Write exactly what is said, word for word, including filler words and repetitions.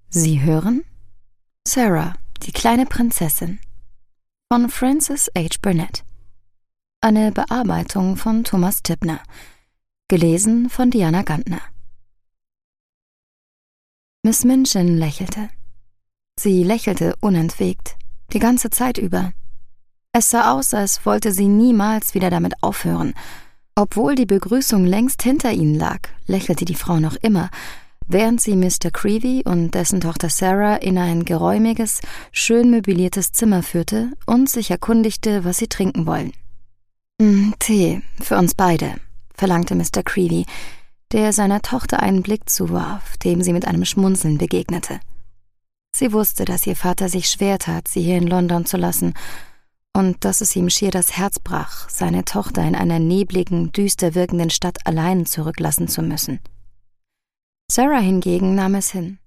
Sie hören Sarah, die kleine Prinzessin von Frances H. Burnett. Eine Bearbeitung von Thomas Tippner. Gelesen von Diana Gantner. Miss Minchin lächelte. Sie lächelte unentwegt, die ganze Zeit über. Es sah aus, als wollte sie niemals wieder damit aufhören. Obwohl die Begrüßung längst hinter ihnen lag, lächelte die Frau noch immer, während sie Mister Creevey und dessen Tochter Sarah in ein geräumiges, schön möbliertes Zimmer führte und sich erkundigte, was sie trinken wollen. Mm, »Tee, für uns beide«, verlangte Mister Creevey, der seiner Tochter einen Blick zuwarf, dem sie mit einem Schmunzeln begegnete. Sie wusste, dass ihr Vater sich schwer tat, sie hier in London zu lassen, und dass es ihm schier das Herz brach, seine Tochter in einer nebligen, düster wirkenden Stadt allein zurücklassen zu müssen. Sarah hingegen nahm es hin.